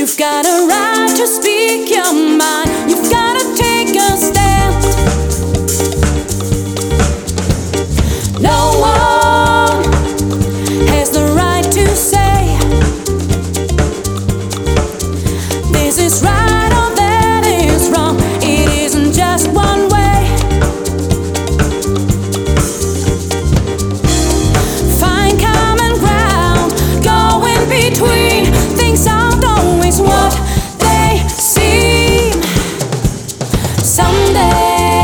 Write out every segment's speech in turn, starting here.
You've got a right to speak your mind. You've got to take a stand. No one has the right to say this is right or that is wrong. It isn't just one way. Find common ground, go in between. Things aren't always what they seem. Someday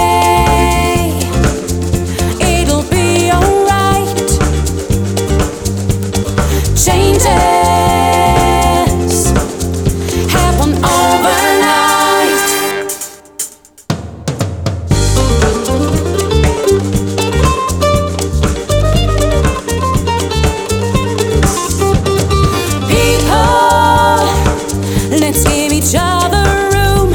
it'll be alright. Changes happen overnight. People, let's give each other room.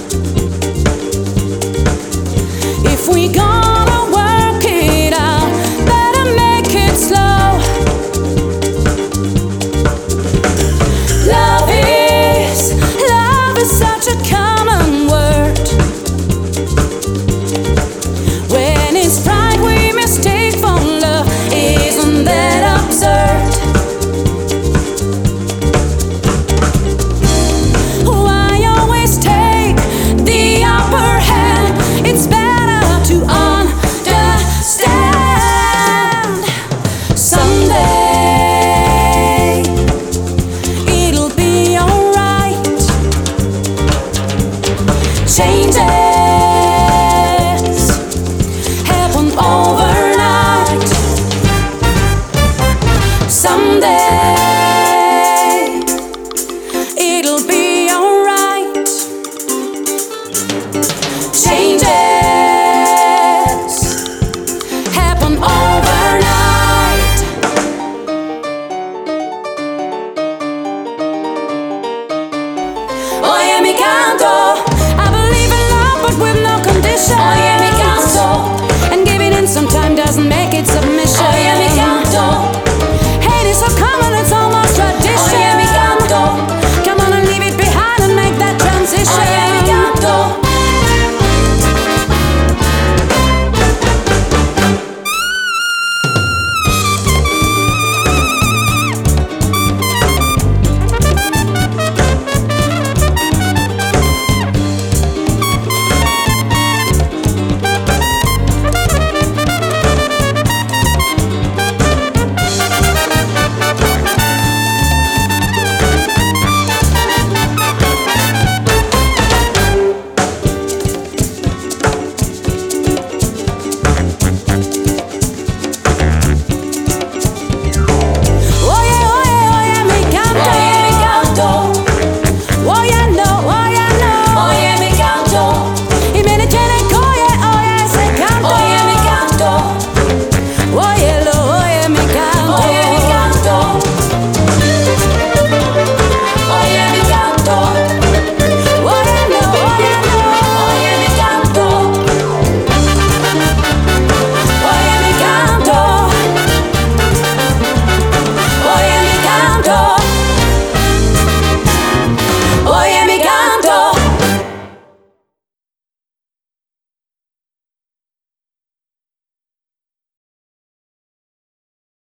If we gonna work it out, better make it slow. Love is such a common word. When it's pride we mistake for love, isn't that absurd? Why always take the upper hand? It's better to understand. Someday it'll be alright. Changes happen overnight. Someday it'll be alright. Changes happen overnight. Oye mi canto, I believe in love but with no condition. Oye mi canto, and giving in sometime doesn't make it submission. Oye mi canto, hate is so common it's all